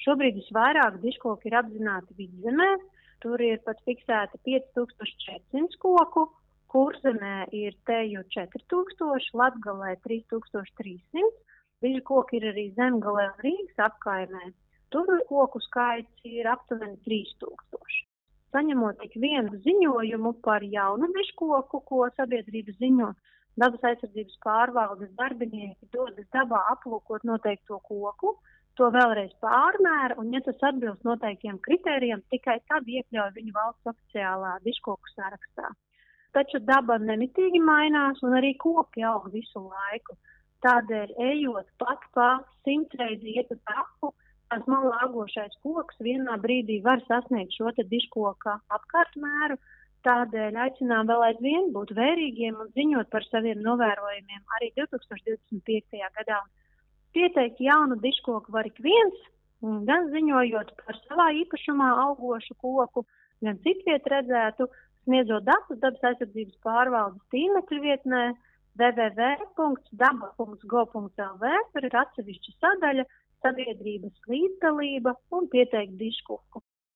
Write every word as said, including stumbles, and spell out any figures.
Šobrīd visvairāk diškoki ir apzināti Vidzemē, tur ir pat fiksēti pieci tūkstoši četri simti koku, Kurzemē ir teju četri tūkstoši, Latgalē trīs tūkstoši trīs simti, diži koki ir arī Zemgalē un Rīgas apkaimē. Tur koku skaits ir aptuveni trīs tūkstoši. Saņemot tik vienu ziņojumu par jaunu diškoku, ko sabiedrība ziņo, dabas aizsardzības pārvaldes darbinieki dodas dabā aplūkot noteikto koku, to vēlreiz pārmēra, un ja tas atbilst noteiktiem kritērijiem, tikai tad iekļauj viņu valsts oficiālā diškoku sarakstā. Taču daba nemitīgi mainās, un arī koki aug visu laiku. Tādēļ, ejot pat pa simtreizi ietu taku, tās malā augošais koks vienā brīdī var sasniegt šo te diškoka apkārtmēru. Tādēļ aicinām vēl aizvien būt vērīgiem un ziņot par saviem novērojumiem arī divi tūkstoši divdesmit piektajā gadā. Pieteikt jaunu diškoku var ik viens, gan ziņojot par savā īpašumā augošu koku, gan citviet redzētu, sniedzot datus dabas aizsardzības pārvaldes tīmekļa vietnē w w w punkts daba punkts gov punkts l v, kur ir atsevišķa sadaļa sabiedrības līdzdalība un pieteikt diškoku.